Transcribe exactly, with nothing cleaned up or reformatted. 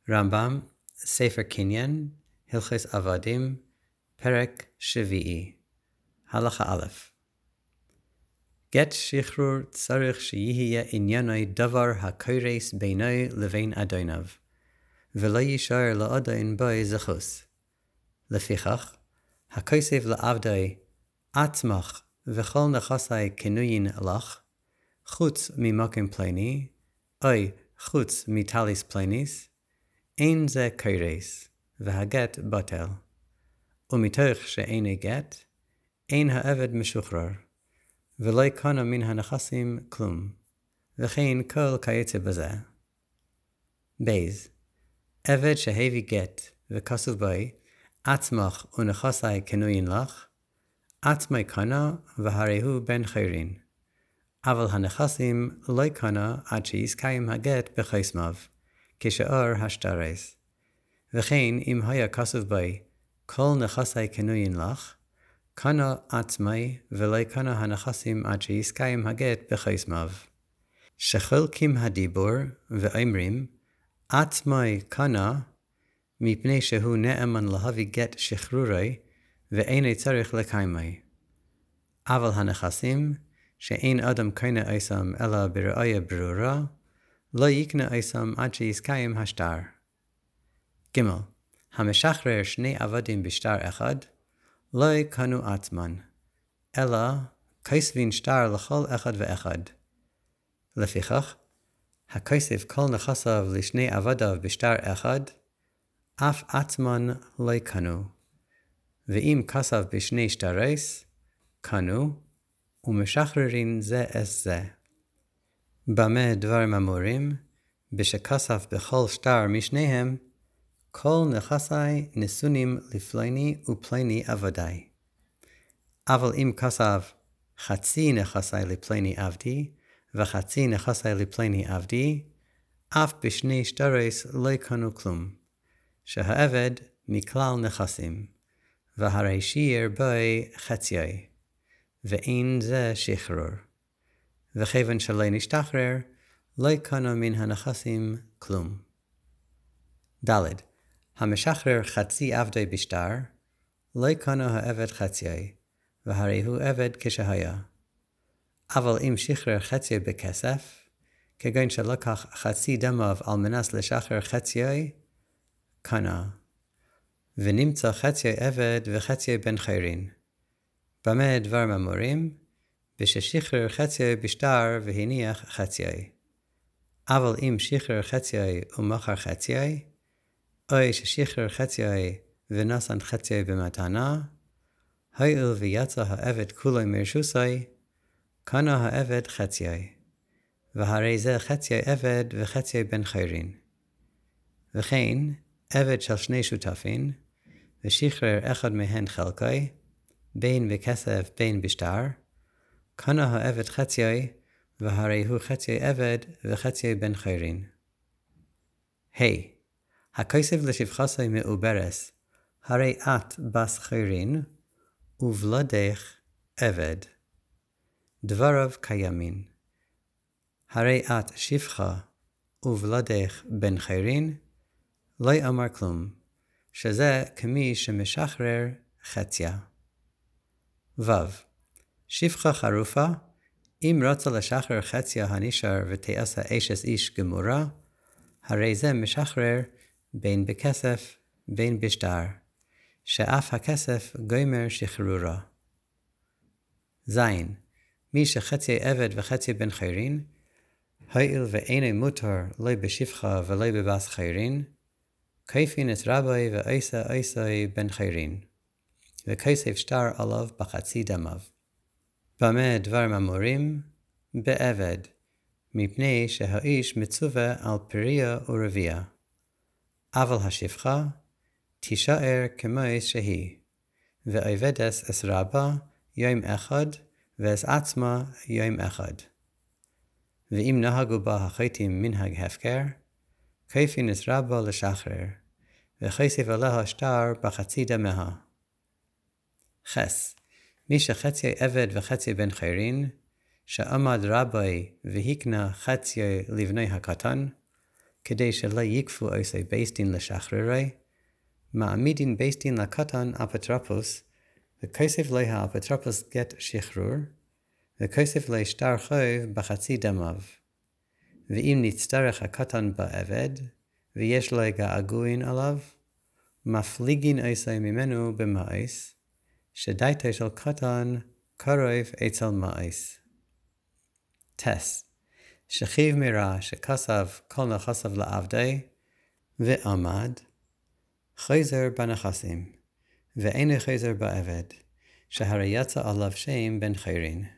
רמב"ם, ספר קניין, הלכות עבדים, פרק שביעי. הלכה א'. גט שחרור צריך שיהיה ענייני דבר הקורס בינו לבין אדוניו, ולא יישאר לאדון בו זכות. לפיכך, הכוסף לעבדי עצמך וכל נכסי כנוין לך, חוץ ממקום פלוני, אוי חוץ מטליס פלוניס, אין זה קורס, והגט בטל. ומתוך שאין גט, אין העבד משוחרר, ולא יקנה מן הנכסים כלום, וכן כל כיוצא בזה. בייז, עבד שהביא גט וכסוף בו, עצמך ונכסי כנוין לך, עצמי קנה והרי הוא בן חורין. אבל הנכסים לא יקנה עד שיסקיים הגט בחסמיו, כשאר השטרס. וכן אם היה כסוף בו, כל נכסי כנוין לך, קנה עצמי ולא קנה הנכסים עד שיסקיים הגט בחסמיו. שחולקים הדיבור ואומרים, עצמי קנה, מפני שהוא נאמן להביא גט שחרורי, ואין צריך לקיימי. אבל הנכסים, שאין אדם קונה איסם אלא בראיה ברורה, לא יקנה איסם עד שיסקיים השטר. ג' המשחרר שני עבדים בשטר אחד, לא יקנו עצמן, אלא כוספין שטר לכל אחד ואחד. לפיכך, הכוסף כל נכסיו לשני עבדיו בשטר אחד, אף עצמן לא יקנו. ואם כסף בשני שטרס, קנו, ומשחררים זה אס זה. במה דברים אמורים, בשכסף בכל שטר משניהם, כל נכסי נשונים לפלוני ופלוני עבדי. אבל אם כסף חצי נכסי לפלוני עבדי, וחצי נכסי לפלוני עבדי, אף בשני שטרס לא יקנו כלום, שהעבד מכלל נכסים, והרי שיער בו חציי, ואין זה שחרור. וכיוון שלא נשתחרר, לא יקנו מן הנכסים כלום. ד' המשחרר חצי עבדי בשטר, לא יקנו העבד חציי, והרי הוא עבד כשהיה. אבל אם שחרר חציי בכסף, כגון שלקח חצי דמיו על מנס לשחרר חציי, קנה. ונמצא חציי עבד וחציי בן חורין. במה דברים אמורים? בששחרר חציי בשטר והניח חציי. אבל אם שחרר חציי ומכר חציי, אוי ששחרר חציי ונשן חציי במתנה, הואיל ויצא העבד כולו מרשוסי, קנה העבד חציי, והרי זה חציי עבד וחציי בן חורין. וכן, עבד של שני שותפים, ושחרר אחד מהן חלקי, בין בכסף בין בשטר, קנה העבד חציי, והרי הוא חציי עבד וחציי בן חורין. היי, הכסף לשפחסי מעוברס, הרי את בס חורין, ובלדך עבד. דבריו קיימין. הרי את שפחה, ובלדך בן חורין, לא אמר כלום, שזה כמי שמשחרר חציה. ו. שפחה חרופה, אם רוצה לשחרר חציה הנשאר ותעשה אשת איש גמורה, הרי זה משחרר בין בכסף בין בשטר, שאף הכסף גומר שחרורה. זין, מי שחצי עבד וחצי בן חורין, הואיל ואינו מותר לא בשפחה ולא בבס חורין, כופין את רבי ועשה עשה בן חורין, וכסף שטר עליו בחצי דמיו. במה דברים אמורים? בעבד, מפני שהאיש מצווה על פריה ורבייה. אבל השפחה תישאר כמו שהיא, ועבדס אס רבה יום אחד, ואס עצמה יום אחד. ואם נהגו בה החייטים מנהג הפקר, כופין את רבה לשחרר, וכסף עליה שטר בחצי דמיה. חס, מי שחצי עבד וחצי בן חורין, שעמד רבי והקנה חצי לבני הקטן, כדי שלא יקפו עושי בית דין לשחררי, מעמידין בית דין לקטן אפוטרופוס, וכסף לו האפוטרופוס גט שחרור, וכסף לו שטר חוב בחצי דמיו. ואם נצטרך הקטן בעבד, ויש לו געגועין עליו, מפליגין עושי ממנו במאיס, שדייתו של קטן קרוב אצל מאיס. טס, שכיב מרע שכסב כל נכסיו לעבדי, ועמד, חזר בנכסים, ואין חזר בעבד, שהרי יצא עליו שם בן חיירין.